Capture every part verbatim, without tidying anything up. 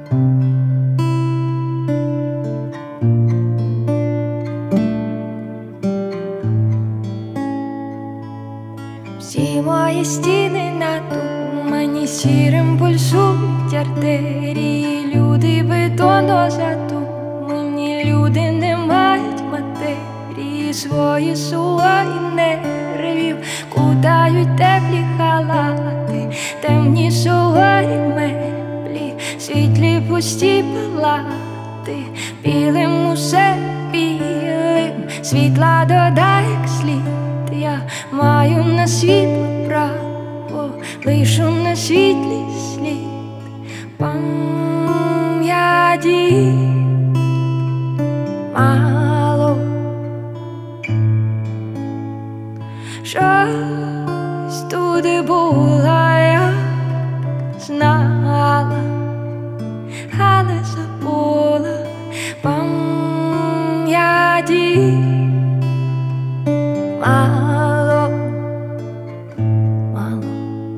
Всі мої стіни надумані, сірим пульсують артерії. Люди бетонно задумані, люди не мають матерії. Свої сувої нервів кутають теплі халати, темні суворі меблі, світлі пусті палати. Білим усе білим, світла додає як слід. Я маю на світло право, лишу на світлі слід пам'яті мало. Щось туди була, я знала, але забула пам'яті мало, мало.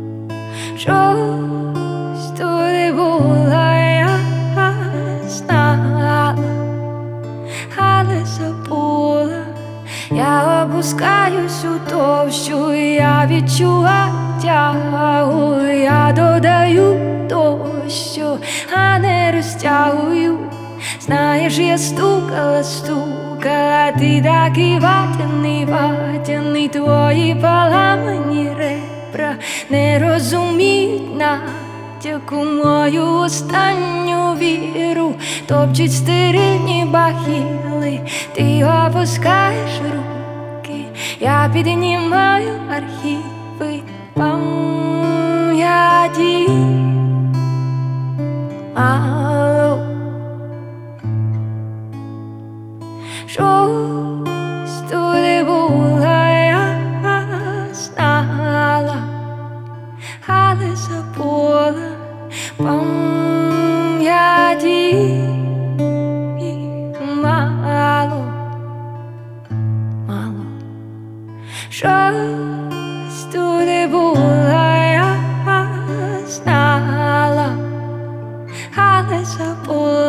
Щось туди була, я знала, але забула. Я опускаюсь у товщу, я відчуваю тягу. Я додаю дощу, а не розтягую. Знаєш, я стукала, стукала, ти такий ватяний, ватяний. Твої поламані ребра не розуміють натяку. Мою останню віру топчуть стерильні бахіли. Ти опускаєш руки, я піднімаю архіви пам'яті мало. Щось туди була, я знала, але забула пам'яті мало, мало. Щось туди була, я знала, але забула.